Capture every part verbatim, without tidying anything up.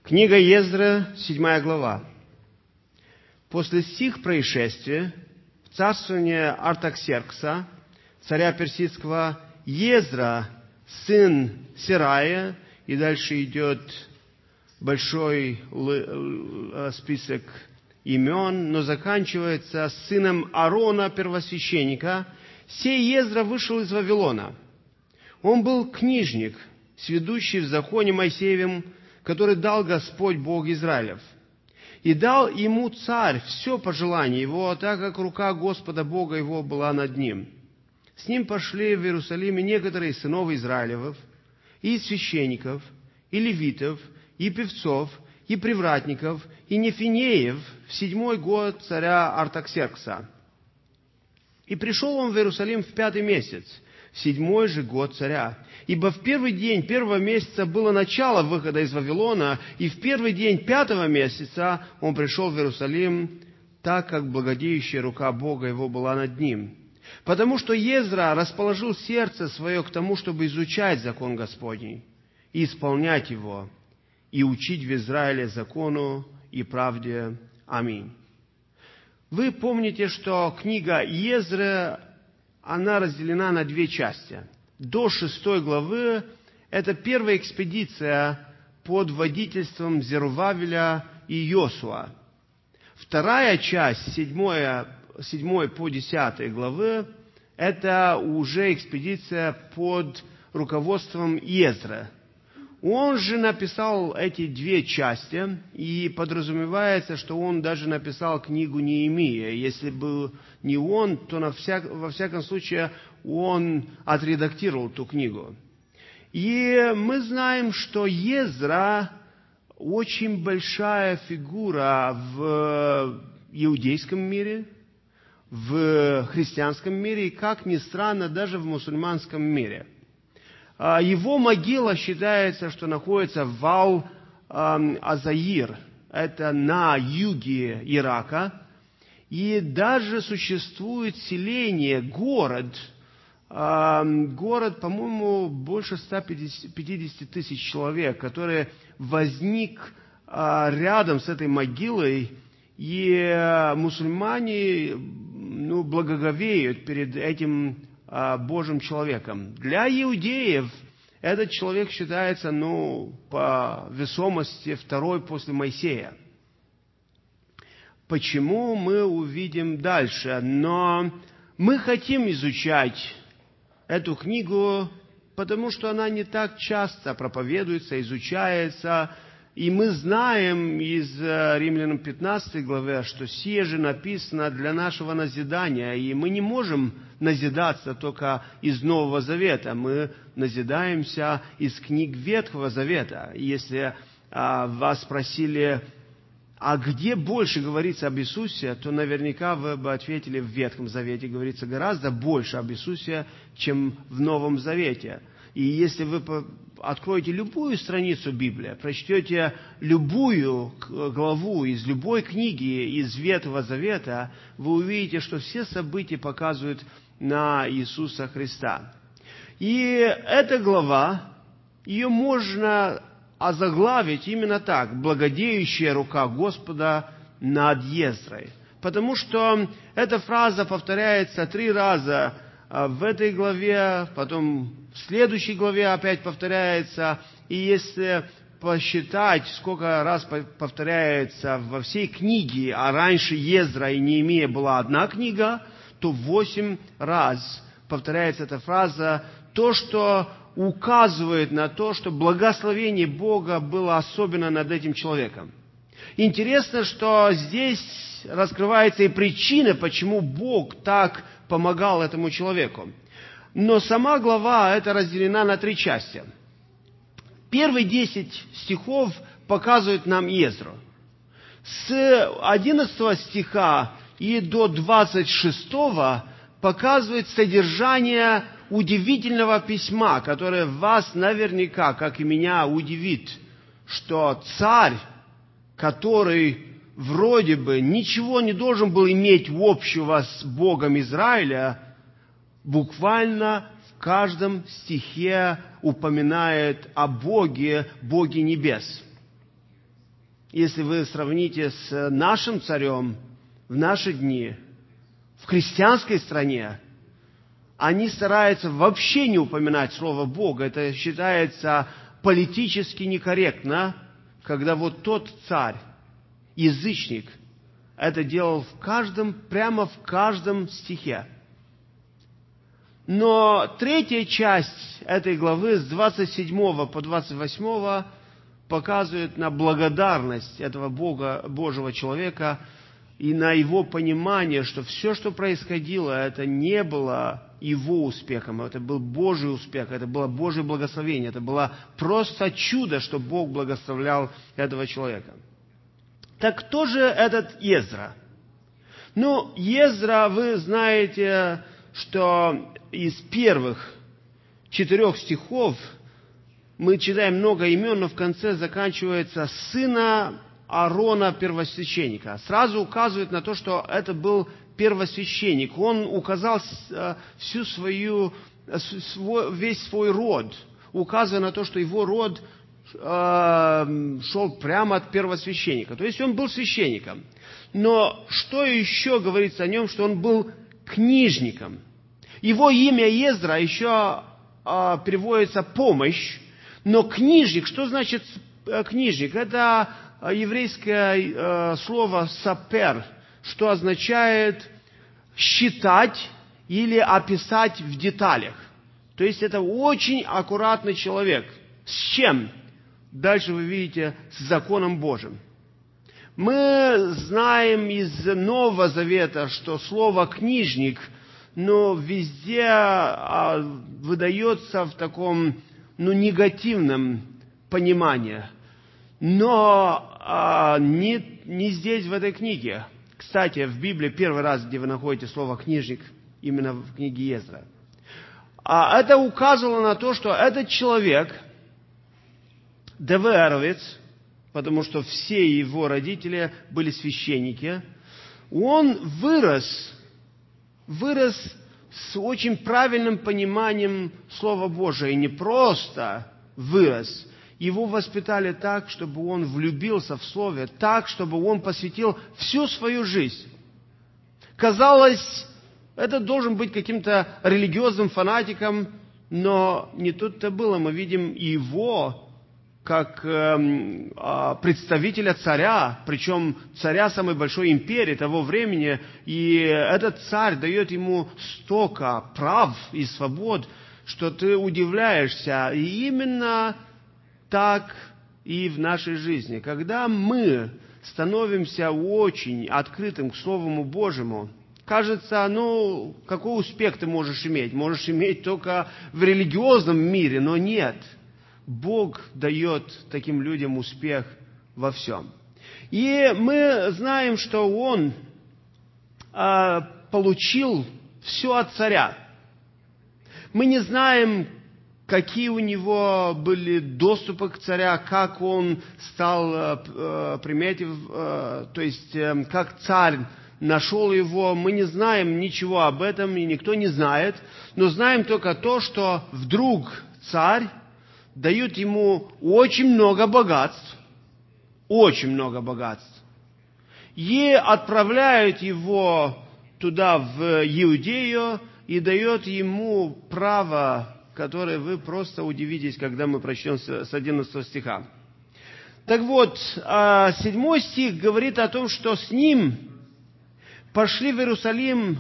Книга Ездра, седьмая глава. После сих происшествий в царствование Артаксеркса, царя персидского, Ездра, сын Серая, и дальше идет большой список имен, но заканчивается сыном Аарона, первосвященника, сей Ездра вышел из Вавилона. Он был книжник, сведущий в законе Моисеевем, который дал Господь Бог Израилев. И дал ему царь все по желанию его, так как рука Господа Бога его была над ним. С ним пошли в Иерусалиме некоторые сынов Израилевых, и священников, и левитов, и певцов, и привратников, и нефинеев в седьмой год царя Артаксеркса. И пришел он в Иерусалим в пятый месяц, в седьмой же год царя. Ибо в первый день первого месяца было начало выхода из Вавилона, и в первый день пятого месяца он пришел в Иерусалим, так как благодеющая рука Бога его была над ним. Потому что Ездра расположил сердце свое к тому, чтобы изучать закон Господний, и исполнять его, и учить в Израиле закону и правде. Аминь. Вы помните, что книга Езры, она разделена на две части. До шестой главы это первая экспедиция под водительством Зерубавеля и Йосуа. Вторая часть, седьмой, седьмой по десятой главы, это уже экспедиция под руководством Езры. Он же написал эти две части, и подразумевается, что он даже написал книгу Неемия. Если бы не он, то на всяк, во всяком случае он отредактировал ту книгу. И мы знаем, что Ездра очень большая фигура в иудейском мире, в христианском мире, и, как ни странно, даже в мусульманском мире. Его могила считается, что находится в Ал-Азаир, это на юге Ирака, и даже существует селение, город, город, по-моему, больше ста пятидесяти тысяч человек, который возник рядом с этой могилой, и мусульмане ну, благоговеют перед этим Божьим человеком. Для иудеев этот человек считается, ну, по весомости второй после Моисея. Почему, мы увидим дальше. Но мы хотим изучать эту книгу, потому что она не так часто проповедуется, изучается. И мы знаем из Римлянам пятнадцатой главы, что сие же написано для нашего назидания, и мы не можем назидаться только из Нового Завета, мы назидаемся из книг Ветхого Завета. Если а, вас спросили, а где больше говорится об Иисусе, то наверняка вы бы ответили, в Ветхом Завете говорится гораздо больше об Иисусе, чем в Новом Завете. И если вы откроете любую страницу Библии, прочтете любую главу из любой книги из Ветхого Завета, вы увидите, что все события показывают на Иисуса Христа. И эта глава, ее можно озаглавить именно так: «Благодеющая рука Господа над Ездрой». Потому что эта фраза повторяется три раза в этой главе, потом в следующей главе опять повторяется. И если посчитать, сколько раз повторяется во всей книге, а раньше Ездра и Неемия была одна книга, то восемь раз повторяется эта фраза, то, что указывает на то, что благословение Бога было особенно над этим человеком. Интересно, что здесь раскрывается и причина, почему Бог так помогал этому человеку. Но сама глава эта разделена на три части. Первые десять стихов показывают нам Ездру. С одиннадцатого стиха и до двадцать шестого показывает содержание удивительного письма, которое вас наверняка, как и меня, удивит, что царь, который вроде бы ничего не должен был иметь общего с Богом Израиля, буквально в каждом стихе упоминает о Боге, Боге небес. если вы сравните с нашим царем в наши дни, в христианской стране, они стараются вообще не упоминать слово Бога. Это считается политически некорректно, когда вот тот царь, язычник, это делал в каждом, прямо в каждом стихе. Но третья часть этой главы с двадцать седьмого по двадцать восьмого показывает на благодарность этого Бога, Божьего человека и на его понимание, что все, что происходило, это не было его успехом, это был Божий успех, это было Божье благословение, это было просто чудо, что Бог благословлял этого человека. Так кто же этот Ездра? Ну, Ездра, вы знаете, что из первых четырех стихов мы читаем много имен, но в конце заканчивается «сына Аарона первосвященника». Сразу указывает на то, что это был первосвященник. Он указал всю свою, свой, весь свой род, указывая на то, что его род э, шел прямо от первосвященника. То есть он был священником. Но что еще говорится о нем, что он был книжником. Его имя Ездра еще э, переводится «помощь». Но книжник, что значит книжник? Это еврейское э, слово «сапер», что означает считать или описать в деталях. То есть это очень аккуратный человек. С чем? Дальше вы видите, с законом Божьим. Мы знаем из Нового Завета, что слово «книжник», но везде а, выдается в таком, ну, негативном понимании. Но а, не, не здесь, в этой книге. Кстати, в Библии первый раз, где вы находите слово «книжник», именно в книге Ездра. А это указывало на то, что этот человек, ДВРовец, потому что все его родители были священники, он вырос, вырос с очень правильным пониманием Слова Божия. И не просто вырос, его воспитали так, чтобы он влюбился в Слове, так, чтобы он посвятил всю свою жизнь. Казалось, это должен быть каким-то религиозным фанатиком, но не тут-то было. Мы видим его как э, представителя царя, причем царя самой большой империи того времени, и этот царь дает ему столько прав и свобод, что ты удивляешься. И именно так и в нашей жизни. Когда мы становимся очень открытым к Слову Божьему, кажется, ну, какой успех ты можешь иметь? Можешь иметь только в религиозном мире, но нет. Бог дает таким людям успех во всем. И мы знаем, что он э, получил все от царя. Мы не знаем, какие у него были доступы к царя, как он стал э, приметив, э, то есть э, как царь нашел его. Мы не знаем ничего об этом, и никто не знает, но знаем только то, что вдруг царь дает ему очень много богатств, очень много богатств, и отправляют его туда, в Иудею, и дает ему право, которое вы просто удивитесь, когда мы прочтем с одиннадцатого стиха. Так вот, седьмой стих говорит о том, что с ним пошли в Иерусалим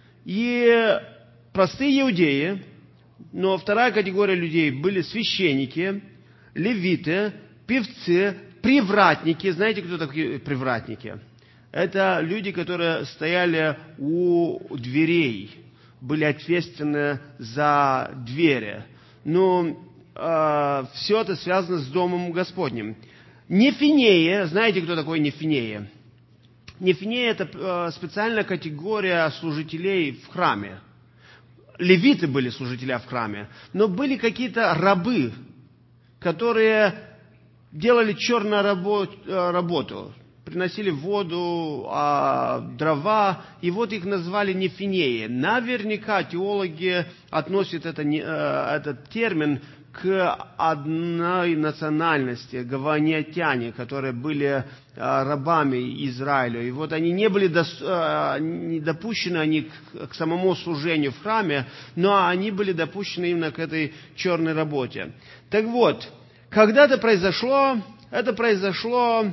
и простые иудеи, но вторая категория людей были священники, левиты, певцы, привратники. Знаете, кто такие привратники? Это люди, которые стояли у дверей, были ответственны за двери. Но э, все это связано с Домом Господним. Нефинеи, знаете, кто такой Нефинеи? Нефинеи – это э, специальная категория служителей в храме. Левиты были служителя в храме, но были какие-то рабы, которые делали черную работу. приносили воду, а, дрова, и вот их назвали нефинеи. Наверняка теологи относят это, этот термин к одной национальности, гаванитяне, которые были рабами Израилю. И вот они не были не допущены они к, к самому служению в храме, но они были допущены именно к этой черной работе. Так вот, когда это произошло, это произошло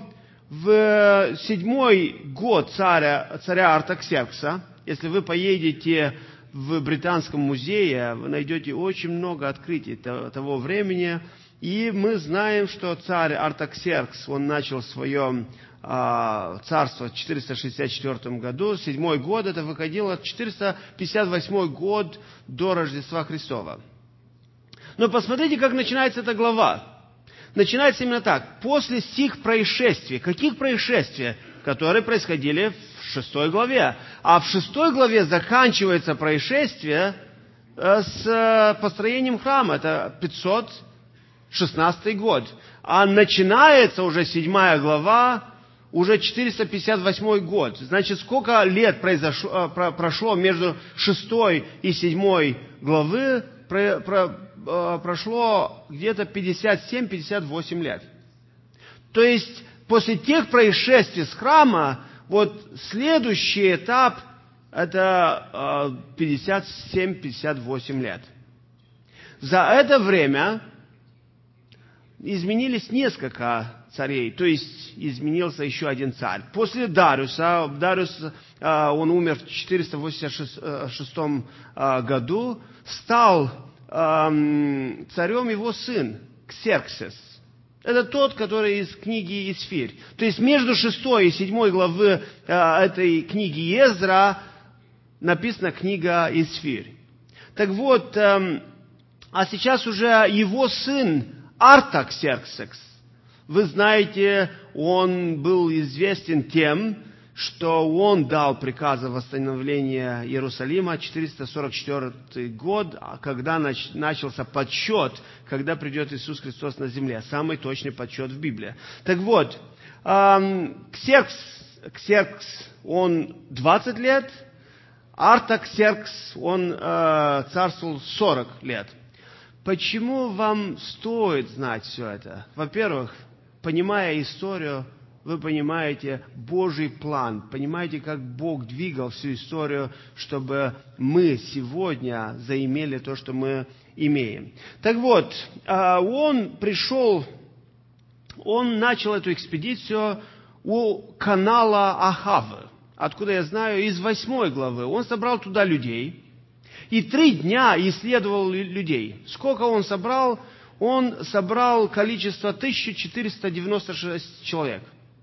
в седьмой год царя, царя Артаксеркса. Если вы поедете в Британском музее, вы найдете очень много открытий того времени. И мы знаем, что царь Артаксеркс, он начал свое а, царство в четыреста шестьдесят четвёртом году. Седьмой год, это выходило четыреста пятьдесят восьмой год до Рождества Христова. Но посмотрите, как начинается эта глава. Начинается именно так. После сих происшествий. Каких происшествий? Которые происходили в шестой главе. А в шестой главе заканчивается происшествие с построением храма. Это пятьсот шестнадцатый год. А начинается уже седьмая глава, уже четыреста пятьдесят восьмой год. Значит, сколько лет произошло, прошло между шестой и седьмой главы? Про, про, прошло где-то пятьдесят семь - пятьдесят восемь лет. То есть, после тех происшествий с храма, вот следующий этап – это пятьдесят семь - пятьдесят восемь лет. За это время изменились несколько царей, то есть изменился еще один царь. После Дариуса, Дариус, он умер в четыреста восемьдесят шестом году, стал царем его сын Ксерксес. Это тот, который из книги Исфирь. То есть между шестой и седьмой главы этой книги Ездра написана книга Исфирь. Так вот, а сейчас уже его сын Артаксеркс, вы знаете, он был известен тем, что он дал приказ о восстановлении Иерусалима, четыреста сорок четвёртый год, когда начался подсчет, когда придет Иисус Христос на земле. Самый точный подсчет в Библии. Так вот, Ксеркс, Ксеркс, он двадцать лет, Артаксеркс, он царствовал сорок лет. Почему вам стоит знать все это? Во-первых, понимая историю, вы понимаете Божий план, понимаете, как Бог двигал всю историю, чтобы мы сегодня заимели то, что мы имеем. Так вот, он пришел, он начал эту экспедицию у канала Ахавы, откуда я знаю, из восьмой главы. Он собрал туда людей и три дня исследовал людей. Сколько он собрал? Он собрал количество тысяча четыреста девяносто шесть человек.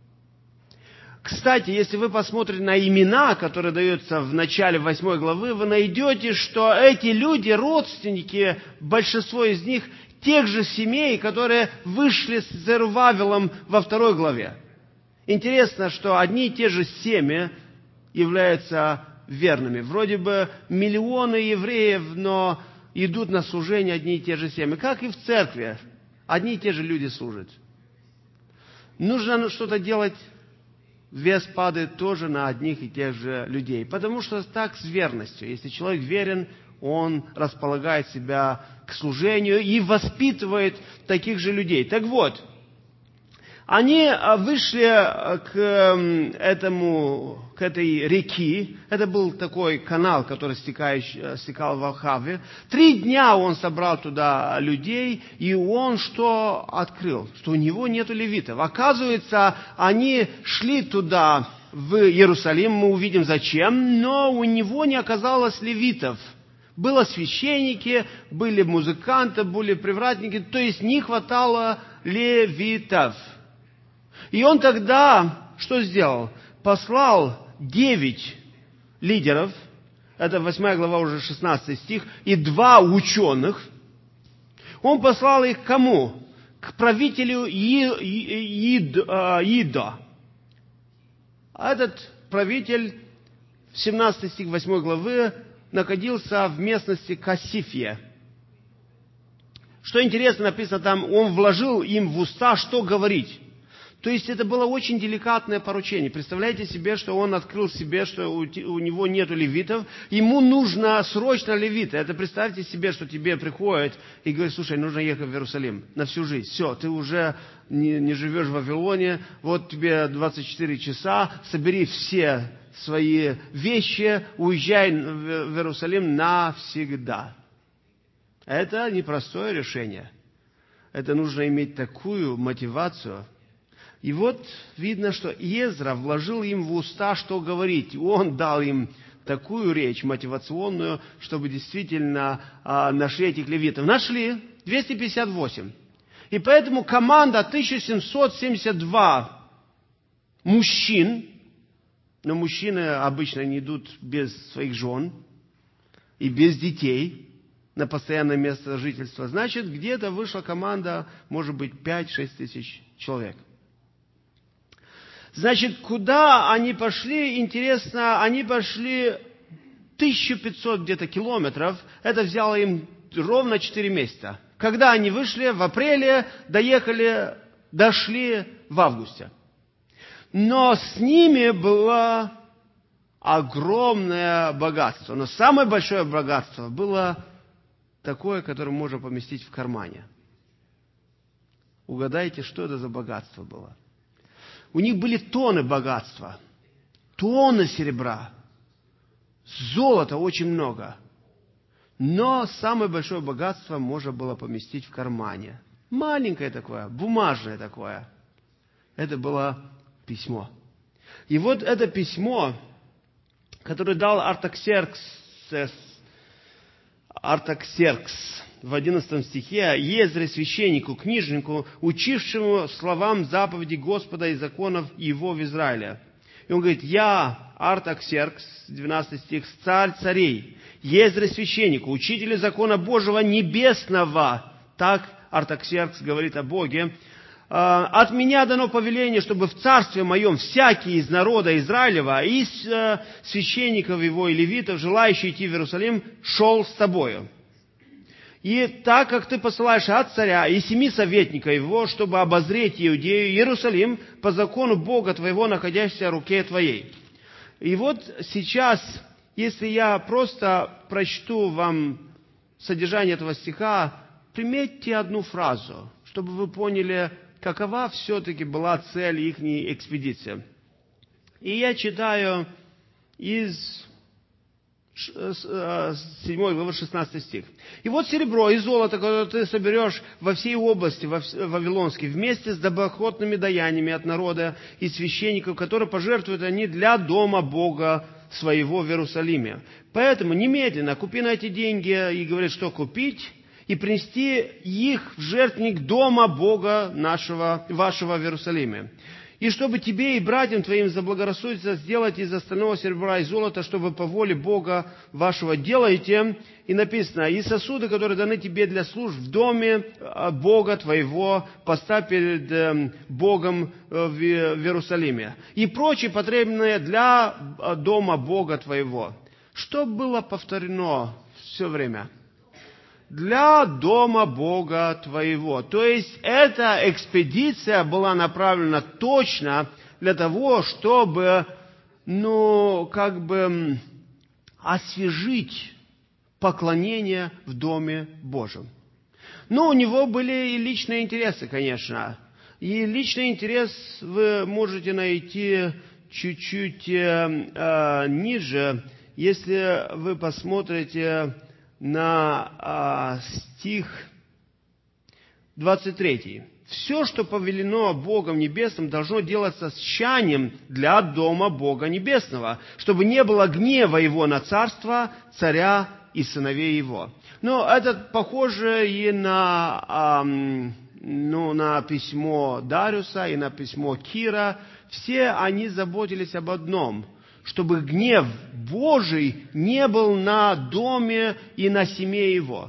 Кстати, если вы посмотрите на имена, которые даются в начале восьмой главы, вы найдете, что эти люди, родственники, большинство из них, тех же семей, которые вышли с Зерубавелом во второй главе. Интересно, что одни и те же семьи являются верными. Вроде бы миллионы евреев, но идут на служение одни и те же семьи. Как и в церкви. Одни и те же люди служат. Нужно что-то делать. Вес падает тоже на одних и тех же людей. Потому что так с верностью. Если человек верен, он располагает себя к служению и воспитывает таких же людей. Так вот, они вышли к этому, к этой реке. Это был такой канал, который стекал в Ахаве. Три дня он собрал туда людей, и он что открыл? Что у него нету левитов. Оказывается, они шли туда, в Иерусалим, мы увидим зачем, но у него не оказалось левитов. Было священники, были музыканты, были привратники, то есть не хватало левитов. И он тогда что сделал? Послал девять лидеров, это восьмая глава, уже шестнадцатый стих, и два ученых. Он послал их к кому? К правителю Идо. А этот правитель, семнадцатый стих восьмой главы, находился в местности Кассифия. Что интересно, написано там, он вложил им в уста, что говорить. То есть это было очень деликатное поручение. Представляете себе, что он открыл себе, что у, у него нет левитов. Ему нужно срочно левиты. Это представьте себе, что тебе приходит и говорит: слушай, нужно ехать в Иерусалим на всю жизнь. Все, ты уже не, не живешь в Вавилоне. Вот тебе двадцать четыре часа. Собери все свои вещи, уезжай в Иерусалим навсегда. Это непростое решение. Это нужно иметь такую мотивацию. И вот видно, что Иезра вложил им в уста, что говорить. Он дал им такую речь мотивационную, чтобы действительно а, нашли этих левитов. Нашли двести пятьдесят восемь. И поэтому команда тысяча семьсот семьдесят два мужчин, но мужчины обычно не идут без своих жен и без детей на постоянное место жительства. Значит, где-то вышла команда, может быть, пять-шесть тысяч человек. Значит, куда они пошли? Интересно, они пошли тысяча пятьсот где-то километров. Это взяло им ровно четыре месяца. Когда они вышли? В апреле, доехали, дошли в августе. Но с ними было огромное богатство. Но самое большое богатство было такое, которое можно поместить в кармане. Угадайте, что это за богатство было? У них были тонны богатства, тонны серебра, золота очень много. Но самое большое богатство можно было поместить в кармане. Маленькое такое, бумажное такое. Это было письмо. И вот это письмо, которое дал Артаксеркс, Артаксеркс в одиннадцатом стихе, Иезре, священнику, книжнику, учившему словам заповеди Господа и законов Его в Израиле. И он говорит: я, Артаксеркс, двенадцатый стих, царь царей, Иезре, священнику, учителю закона Божьего небесного, так Артаксеркс говорит о Боге, от меня дано повеление, чтобы в царстве моем всякий из народа Израилева, из священников его и левитов, желающий идти в Иерусалим, шел с тобою. И так как ты посылаешь от царя и семи советников его, чтобы обозреть Иудею, Иерусалим, по закону Бога твоего, находящегося в руке твоей. И вот сейчас, если я просто прочту вам содержание этого стиха, приметьте одну фразу, чтобы вы поняли, какова все-таки была цель их экспедиции. И я читаю из седьмой главы, шестнадцатый стих. «И вот серебро и золото, которое ты соберешь во всей области вавилонской, вместе с доброохотными даянием от народа и священников, которые пожертвуют они для дома Бога своего в Иерусалиме. Поэтому немедленно купи на эти деньги», и говорит, что купить, «и принести их в жертвенник дома Бога нашего, вашего в Иерусалиме. И чтобы тебе и братьям твоим заблагорассудится сделать из остального серебра и золота, чтобы по воле Бога вашего делаете». И написано: «И сосуды, которые даны тебе для служб в доме Бога твоего, поставь перед Богом в Иерусалиме. И прочее потребное для дома Бога твоего». Что было повторено все время? Для дома Бога твоего. То есть, эта экспедиция была направлена точно для того, чтобы, ну, как бы освежить поклонение в Доме Божьем. Но у него были и личные интересы, конечно. И личный интерес вы можете найти чуть-чуть э, ниже, если вы посмотрите на а, стих двадцать третий. «Все, что повелено Богом Небесным, должно делаться с тщанием для дома Бога Небесного, чтобы не было гнева Его на царство, царя и сыновей Его». Но это похоже и на, а, ну, на письмо Дариуса, и на письмо Кира. Все они заботились об одном – чтобы гнев Божий не был на доме и на семье его.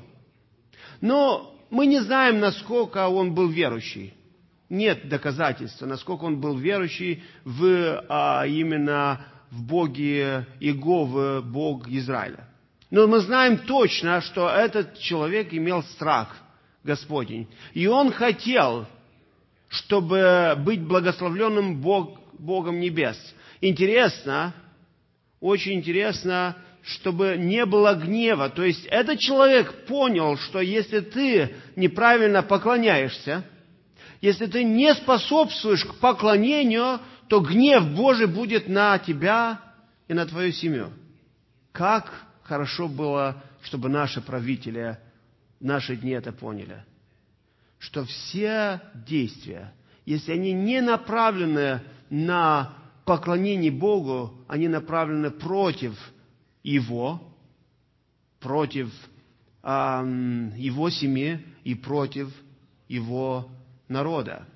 Но мы не знаем, насколько он был верующий. Нет доказательств, насколько он был верующий в, а, именно в Боге Иеговы, Бог Израиля. Но мы знаем точно, что этот человек имел страх Господень. И он хотел, чтобы быть благословленным Бог, Богом небес. Интересно, очень интересно, чтобы не было гнева. То есть этот человек понял, что если ты неправильно поклоняешься, если ты не способствуешь к поклонению, то гнев Божий будет на тебя и на твою семью. Как хорошо было, чтобы наши правители в наши дни это поняли. Что все действия, если они не направлены на поклонение Богу, они направлены против Его, против э, Его семьи и против Его народа.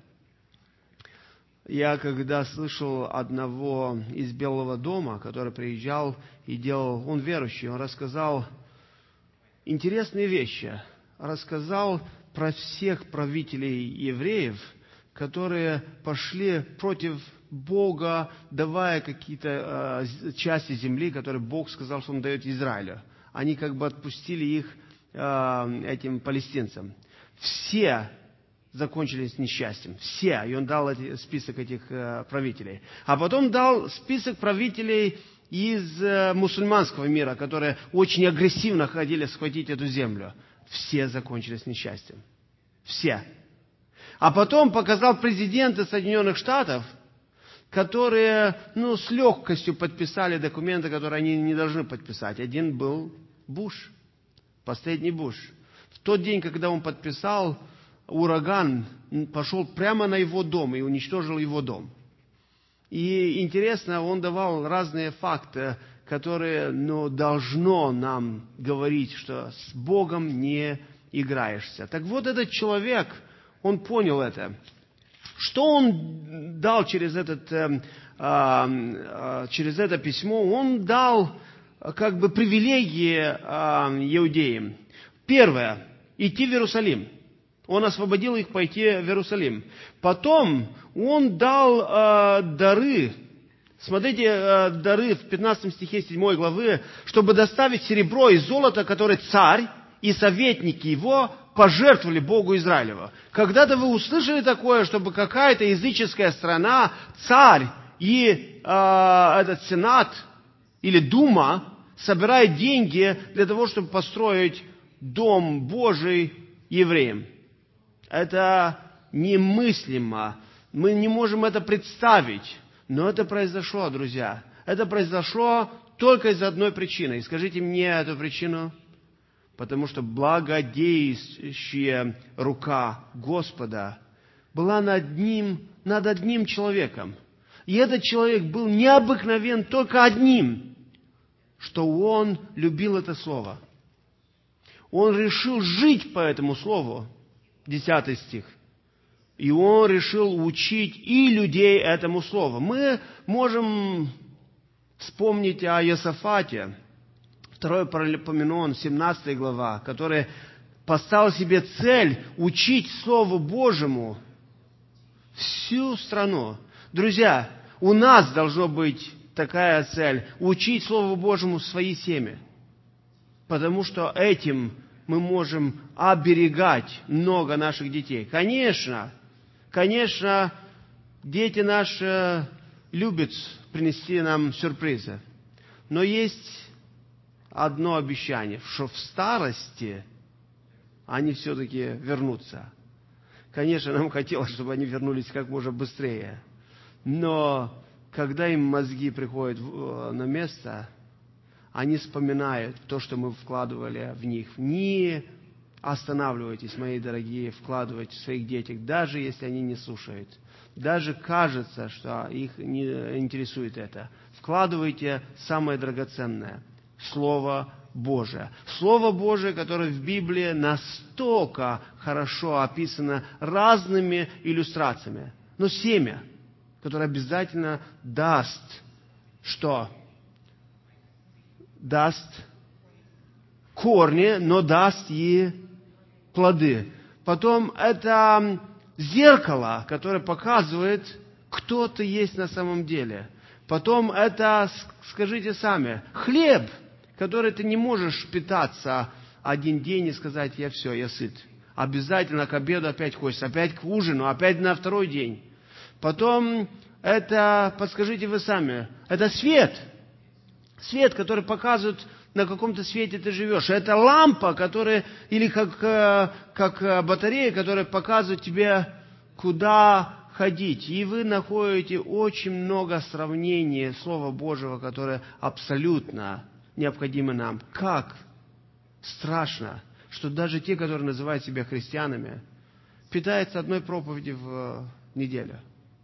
Я когда слышал одного из Белого дома, который приезжал и делал, он верующий, он рассказал интересные вещи. Рассказал про всех правителей евреев, которые пошли против Бога, давая какие-то э, части земли, которые Бог сказал, что Он дает Израилю. Они как бы отпустили их э, этим палестинцам. Все закончились несчастьем. Все. И Он дал эти, список этих э, правителей. А потом дал список правителей из э, мусульманского мира, которые очень агрессивно хотели схватить эту землю. Все закончились несчастьем. Все. А потом показал президенты Соединенных Штатов, которые, ну, с легкостью подписали документы, которые они не должны подписать. Один был Буш, последний Буш. В тот день, когда он подписал, ураган пошел прямо на его дом и уничтожил его дом. И интересно, он давал разные факты, которые, ну, должно нам говорить, что с Богом не играешься. Так вот, этот человек, он понял это. Что он дал через, этот, э, э, через это письмо? Он дал как бы привилегии э, иудеям. Первое, идти в Иерусалим. Он освободил их пойти в Иерусалим. Потом он дал э, дары. Смотрите, э, дары в пятнадцатом стихе седьмой главы, чтобы доставить серебро и золото, которые царь и советники его пожертвовали Богу Израилеву. Когда-то вы услышали такое, чтобы какая-то языческая страна, царь и э, этот сенат или дума собирает деньги для того, чтобы построить дом Божий евреям? Это немыслимо. Мы не можем это представить. Но это произошло, друзья. Это произошло только из одной причины. И скажите мне эту причину. Потому что благодействующая рука Господа была над ним, над одним человеком. И этот человек был необыкновен только одним, что он любил это слово. Он решил жить по этому слову. Десятый стих. И он решил учить и людей этому слову. Мы можем вспомнить о Иосафате, второй Паралипоменон, семнадцатая глава, который поставил себе цель учить Слову Божьему всю страну. Друзья, у нас должна быть такая цель – учить Слову Божьему свои семьи. Потому что этим мы можем оберегать много наших детей. Конечно, конечно, дети наши любят принести нам сюрпризы. Но есть одно обещание, что в старости они все-таки вернутся. Конечно, нам хотелось, чтобы они вернулись как можно быстрее. Но когда им мозги приходят на место, они вспоминают то, что мы вкладывали в них. Не останавливайтесь, мои дорогие, вкладывайте в своих детей, даже если они не слушают. Даже кажется, что их не интересует это. Вкладывайте самое драгоценное – Слово Божие. Слово Божие, которое в Библии настолько хорошо описано разными иллюстрациями. Но семя, которое обязательно даст что? Даст корни, но даст и плоды. Потом это зеркало, которое показывает, кто ты есть на самом деле. Потом это, скажите сами, хлеб, который ты не можешь питаться один день и сказать, я все, я сыт. Обязательно к обеду опять хочется, опять к ужину, опять на второй день. Потом это, подскажите вы сами, это свет. Свет, который показывает, на каком-то свете ты живешь. Это лампа, которая, или как, как батарея, которая показывает тебе, куда ходить. И вы находите очень много сравнений Слова Божьего, которое абсолютно необходимо нам. Как страшно, что даже те, которые называют себя христианами, питаются одной проповеди в неделю.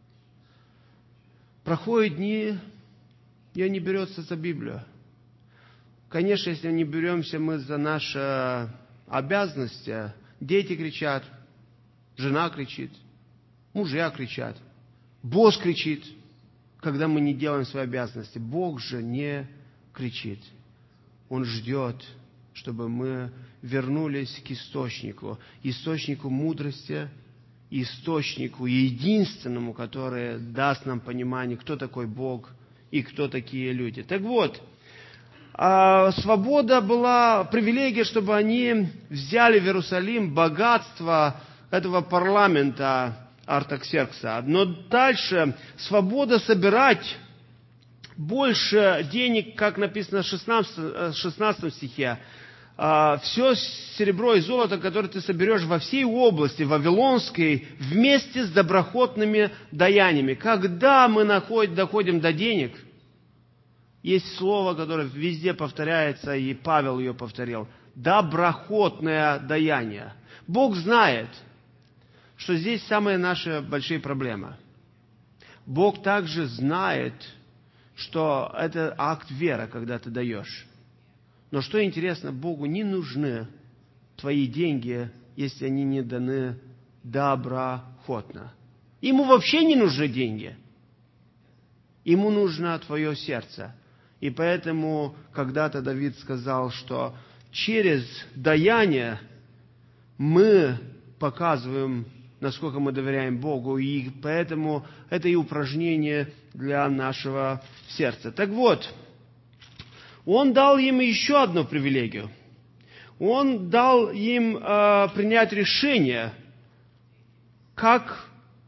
Проходят дни, и они берутся за Библию. Конечно, если не беремся мы за наши обязанности, дети кричат, жена кричит, мужья кричат, босс кричит, когда мы не делаем свои обязанности. Бог же не кричит. Он ждет, чтобы мы вернулись к источнику, источнику мудрости, источнику единственному, который даст нам понимание, кто такой Бог и кто такие люди. Так вот, свобода была привилегия, чтобы они взяли в Иерусалим богатство этого парламента Артаксеркса. Но дальше свобода собирать больше денег, как написано в шестнадцатом стихе. Все серебро и золото, которое ты соберешь во всей области Вавилонской, вместе с доброхотными даяниями. Когда мы доходим до денег, есть слово, которое везде повторяется, и Павел ее повторил. Доброхотное даяние. Бог знает, что здесь самые наши большие проблемы. Бог также знает, что это акт веры, когда ты даешь. Но что интересно, Богу не нужны твои деньги, если они не даны доброхотно. Ему вообще не нужны деньги. Ему нужно твое сердце. И поэтому когда-то Давид сказал, что через даяние мы показываем, насколько мы доверяем Богу, и поэтому это и упражнение для нашего сердца. Так вот, Он дал им еще одну привилегию. Он дал им э, принять решение, как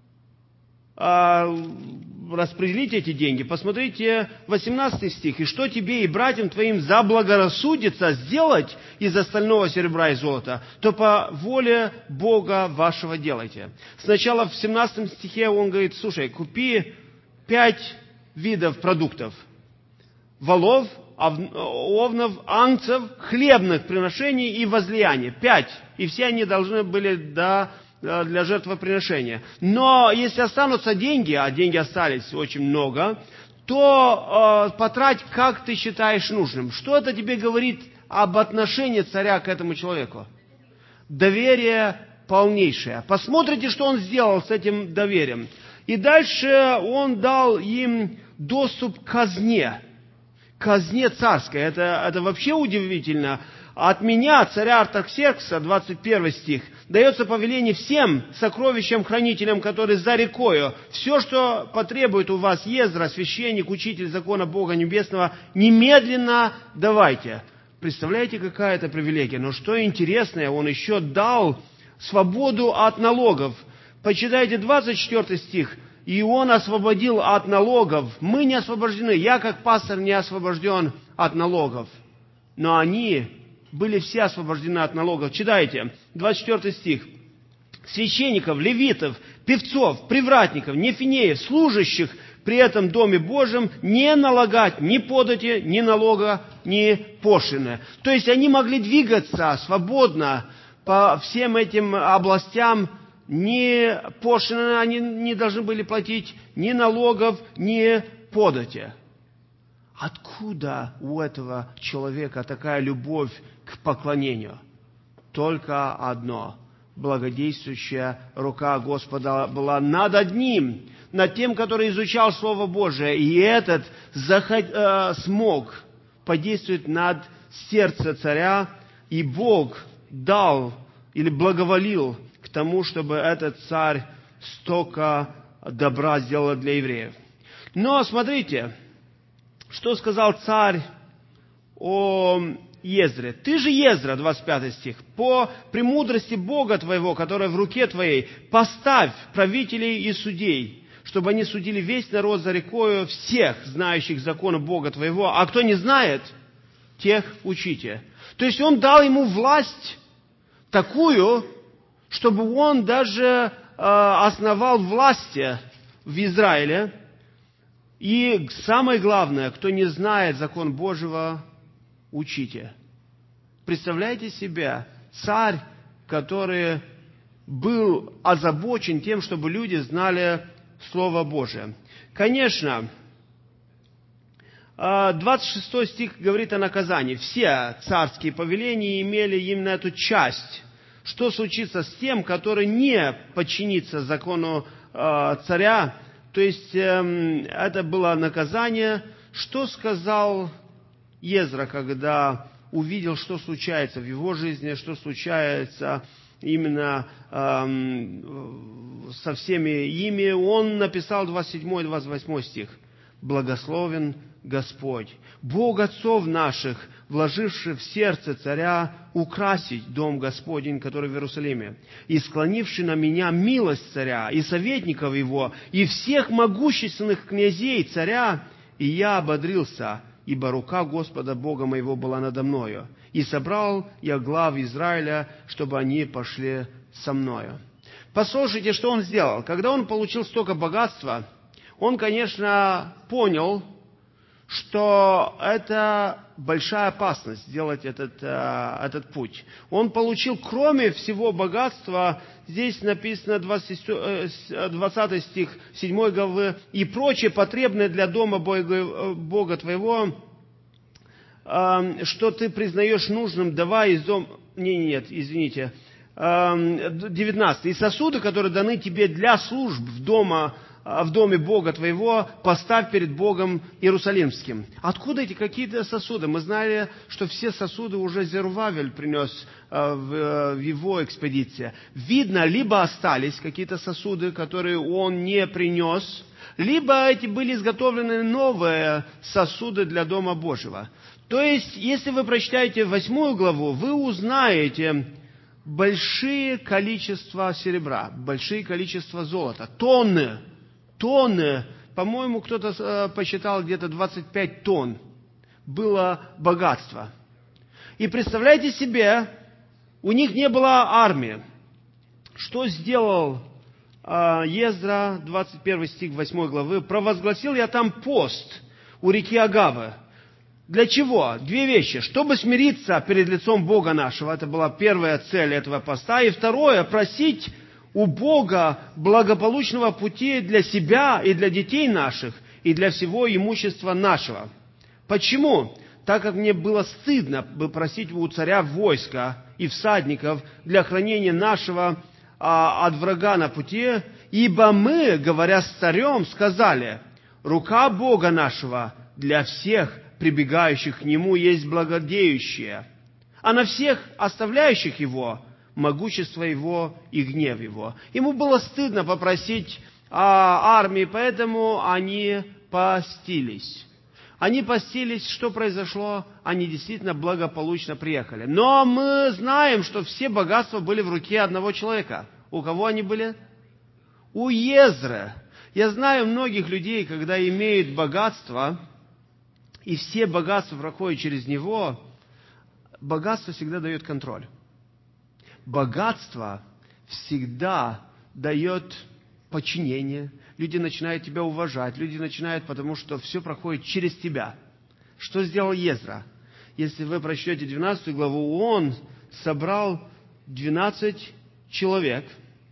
э, распределить эти деньги. Посмотрите восемнадцатый стих. «И что тебе и братьям твоим заблагорассудится сделать из остального серебра и золота, то по воле Бога вашего делайте». Сначала в семнадцатом стихе он говорит, слушай, купи пять видов продуктов. Волов, овнов, ангцев, хлебных приношений и возлияний. Пять. И все они должны были до... для жертвоприношения. Но если останутся деньги, а деньги остались очень много, то э, потрать, как ты считаешь нужным. Что это тебе говорит об отношении царя к этому человеку? Доверие полнейшее. Посмотрите, что он сделал с этим доверием. И дальше он дал им доступ к казне. Казне царской. Это, это вообще удивительно. От меня, царя Артаксеркса, двадцать первый стих, дается повеление всем сокровищам, хранителям, которые за рекою. Все, что потребует у вас Ездра, священник, учитель закона Бога Небесного, немедленно давайте. Представляете, какая это привилегия? Но что интересное, он еще дал свободу от налогов. Почитайте двадцать четвёртый стих. «И он освободил от налогов». Мы не освобождены. Я, как пастор, не освобожден от налогов. Но они были все освобождены от налогов. Читайте, двадцать четвёртый стих. «Священников, левитов, певцов, привратников, нефинеев, служащих при этом Доме Божьем не налагать ни подати, ни налога, ни пошлины». То есть они могли двигаться свободно по всем этим областям. Ни пошлины они не должны были платить, ни налогов, ни подати. Откуда у этого человека такая любовь к поклонению? Только одно. Благодействующая рука Господа была над одним, над тем, который изучал Слово Божие. И этот заход, э, смог подействовать над сердцем царя, и Бог дал или благоволил к тому, чтобы этот царь столько добра сделал для евреев. Но смотрите, что сказал царь о Ездре. Ты же, Ездра, двадцать пятый стих, по премудрости Бога твоего, которая в руке твоей, поставь правителей и судей, чтобы они судили весь народ за рекою, всех знающих законы Бога твоего, а кто не знает, тех учите. То есть он дал ему власть такую, чтобы он даже э, основал власти в Израиле. И самое главное, кто не знает закон Божьего, учите. Представляете себе, царь, который был озабочен тем, чтобы люди знали Слово Божие. Конечно, двадцать шестой стих говорит о наказании. Все царские повеления имели именно эту часть. Что случится с тем, который не подчинится закону царя? То есть это было наказание. Что сказал Ездра, когда увидел, что случается в его жизни, что случается именно э, со всеми ими? Он написал двадцать седьмой и двадцать восьмой стих. «Благословен Господь, Бог отцов наших, вложивший в сердце царя украсить дом Господень, который в Иерусалиме, и склонивший на меня милость царя, и советников его, и всех могущественных князей царя, и я ободрился, ибо рука Господа Бога моего была надо мною, и собрал я глав Израиля, чтобы они пошли со мною». Послушайте, что он сделал. Когда он получил столько богатства, он, конечно, понял, что это большая опасность сделать этот, этот путь. Он получил, кроме всего богатства, здесь написано двадцатый стих седьмой главы, «И прочее потребное для дома Бога, Бога твоего, что ты признаешь нужным, давай из дома...» Не, нет, извините. девятнадцатый. «И сосуды, которые даны тебе для служб в дома в доме Бога твоего, поставь перед Богом Иерусалимским». Откуда эти какие-то сосуды? Мы знали, что все сосуды уже Зерубавель принес в его экспедиции. Видно, либо остались какие-то сосуды, которые он не принес, либо эти были изготовлены новые сосуды для Дома Божьего. То есть, если вы прочитаете восьмую главу, вы узнаете большие количества серебра, большие количества золота, тонны, тонны, по-моему, кто-то э, посчитал, где-то двадцать пять тонн было богатство. И представляете себе, у них не было армии. Что сделал э, Ездра, двадцать первый стих восьмой главы? «Провозгласил я там пост у реки Агавы». Для чего? Две вещи. Чтобы смириться перед лицом Бога нашего. Это была первая цель этого поста. И второе, просить у Бога благополучного пути для себя и для детей наших, и для всего имущества нашего. Почему? Так как мне было стыдно просить у царя войска и всадников для хранения нашего а, от врага на пути, ибо мы, говоря с царем, сказали: рука Бога нашего для всех прибегающих к Нему есть благодеющая, а на всех оставляющих Его могущество Его и гнев Его. Ему было стыдно попросить а, армии, поэтому они постились. Они постились, что произошло? Они действительно благополучно приехали. Но мы знаем, что все богатства были в руке одного человека. У кого они были? У Езры. Я знаю многих людей, когда имеют богатство, и все богатства проходят через него, богатство всегда дает контроль. Богатство всегда дает подчинение. Люди начинают тебя уважать. Люди начинают, потому что все проходит через тебя. Что сделал Ездра? Если вы прочтете двенадцатую главу, он собрал двенадцать человек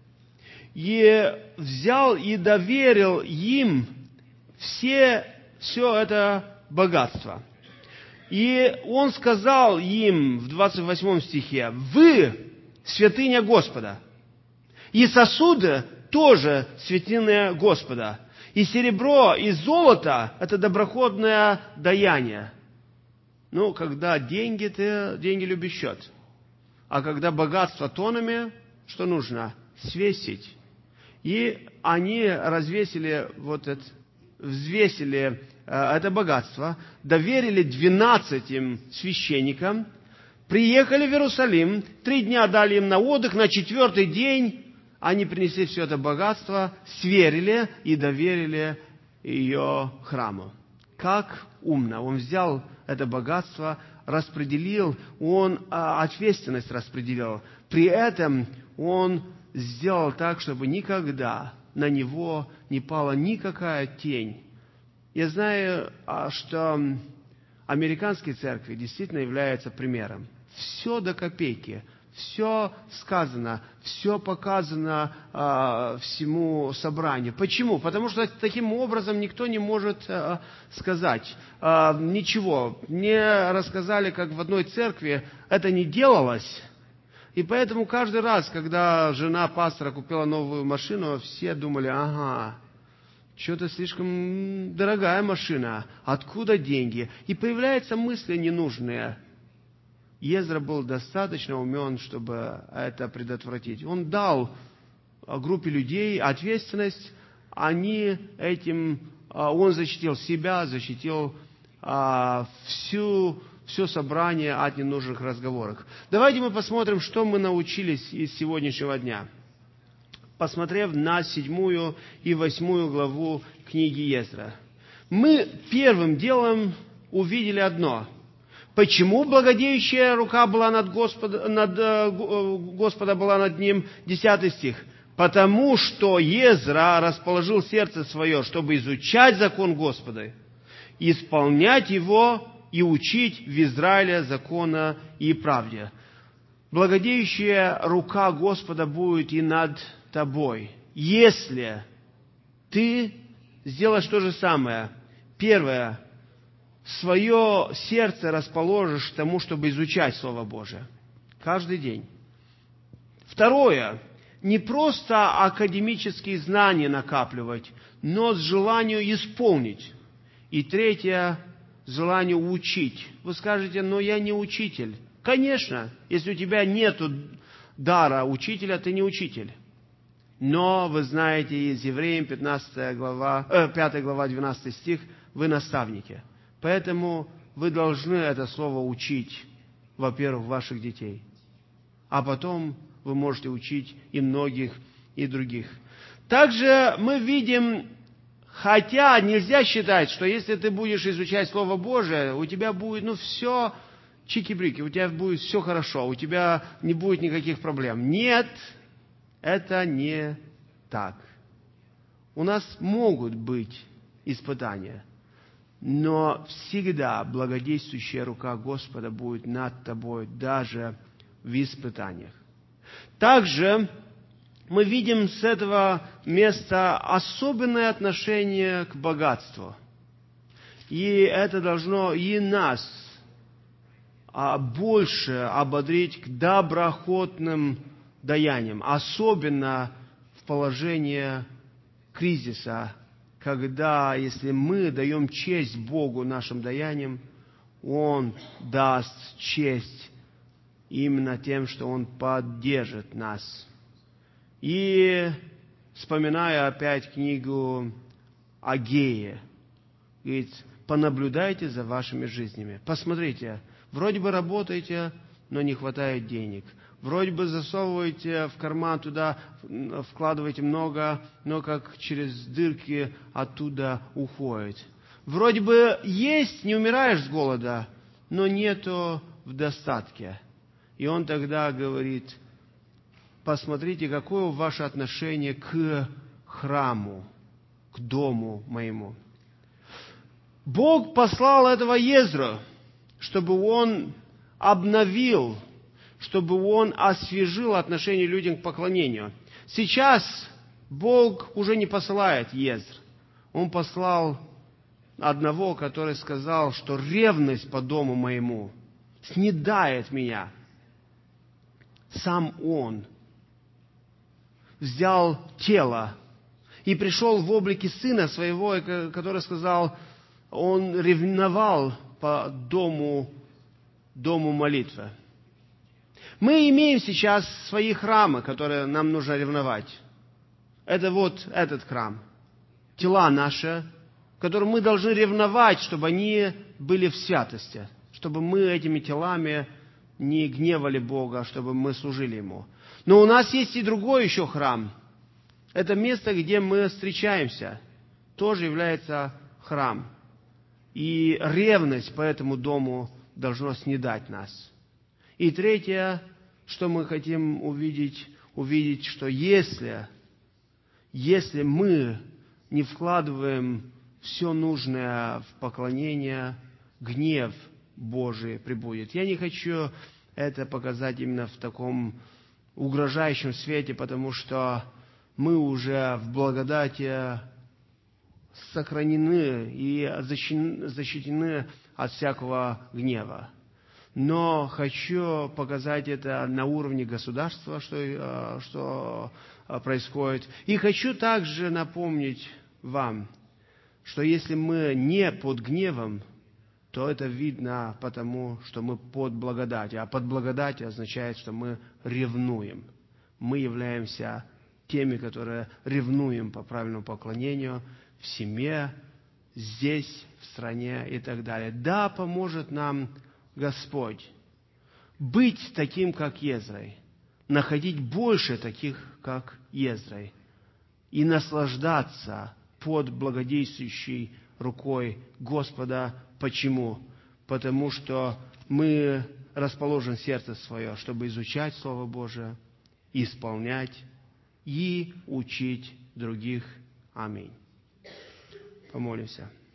и взял и доверил им все, все это богатство. И он сказал им в двадцать восьмом стихе: «Вы святыня Господа, и сосуды тоже святыня Господа, и серебро, и золото – это доброходное даяние». Ну, когда деньги, ты деньги любишь счет. А когда богатство тоннами, что нужно? Свесить. И они развесили вот это, взвесили э, это богатство, доверили двенадцатим священникам, Приехали в Иерусалим, три дня дали им на отдых, на четвертый день они принесли все это богатство, сверили и доверили ее храму. Как умно! Он взял это богатство, распределил, он а, ответственность распределил. При этом он сделал так, чтобы никогда на него не пала никакая тень. Я знаю, что американские церкви действительно являются примером. Все до копейки, все сказано, все показано а, всему собранию. Почему? Потому что таким образом никто не может а, сказать а, ничего. Мне рассказали, как в одной церкви это не делалось. И поэтому каждый раз, когда жена пастора купила новую машину, все думали: ага, что-то слишком дорогая машина, откуда деньги? И появляются мысли ненужные. Езра был достаточно умен, чтобы это предотвратить. Он дал группе людей ответственность, они этим, он защитил себя, защитил всю, все собрание от ненужных разговоров. Давайте мы посмотрим, что мы научились из сегодняшнего дня, посмотрев на седьмую и восьмую главу книги Езра. Мы первым делом увидели одно. Почему благодеющая рука была над Господа, над, Господа была над ним? Десятый стих. Потому что Езра расположил сердце свое, чтобы изучать закон Господа, исполнять его и учить в Израиле закона и правде. Благодеющая рука Господа будет и над тобой, если ты сделаешь то же самое. Первое. Свое сердце расположишь к тому, чтобы изучать Слово Божие. Каждый день. Второе. Не просто академические знания накапливать, но с желанием исполнить. И третье. С желанием учить. Вы скажете: но я не учитель. Конечно, если у тебя нет дара учителя, ты не учитель. Но вы знаете из Евреям пятнадцатая глава, э, пятая глава, двенадцатый стих, вы наставники. Поэтому вы должны это слово учить, во-первых, ваших детей. А потом вы можете учить и многих, и других. Также мы видим, хотя нельзя считать, что если ты будешь изучать Слово Божие, у тебя будет, ну, все чики-брики, у тебя будет все хорошо, у тебя не будет никаких проблем. Нет, это не так. У нас могут быть испытания, но всегда благодействующая рука Господа будет над тобой, даже в испытаниях. Также мы видим с этого места особенное отношение к богатству. И это должно и нас больше ободрить к доброохотным даяниям, особенно в положении кризиса, когда, если мы даем честь Богу нашим даяниям, Он даст честь именно тем, что Он поддержит нас. И, вспоминая опять книгу Агея, говорит: понаблюдайте за вашими жизнями. Посмотрите, вроде бы работаете, но не хватает денег. Вроде бы засовываете в карман туда, вкладываете много, но как через дырки оттуда уходит. Вроде бы есть, не умираешь с голода, но нету в достатке. И он тогда говорит: посмотрите, какое ваше отношение к храму, к дому моему. Бог послал этого Езру, чтобы он обновил, чтобы он освежил отношение людям к поклонению. Сейчас Бог уже не посылает Езр. Он послал одного, который сказал, что ревность по дому моему снедает меня. Сам он взял тело и пришел в облике сына своего, который сказал, он ревновал по дому, дому молитвы. Мы имеем сейчас свои храмы, которые нам нужно ревновать. Это вот этот храм. Тела наши, которые мы должны ревновать, чтобы они были в святости. Чтобы мы этими телами не гневали Бога, чтобы мы служили Ему. Но у нас есть и другой еще храм. Это место, где мы встречаемся, тоже является храм. И ревность по этому дому должно снедать нас. И третье, что мы хотим увидеть, увидеть, что если, если мы не вкладываем все нужное в поклонение, гнев Божий прибудет. Я не хочу это показать именно в таком угрожающем свете, потому что мы уже в благодати сохранены и защищены от всякого гнева. Но хочу показать это на уровне государства, что, что происходит. И хочу также напомнить вам, что если мы не под гневом, то это видно потому, что мы под благодатью. А под благодатью означает, что мы ревнуем. Мы являемся теми, которые ревнуем по правильному поклонению в семье, здесь, в стране и так далее. Да, поможет нам Господь быть таким, как Езрой, находить больше таких, как Езрой, и наслаждаться под благодействующей рукой Господа. Почему? Потому что мы расположим сердце свое, чтобы изучать Слово Божие, исполнять и учить других. Аминь. Помолимся.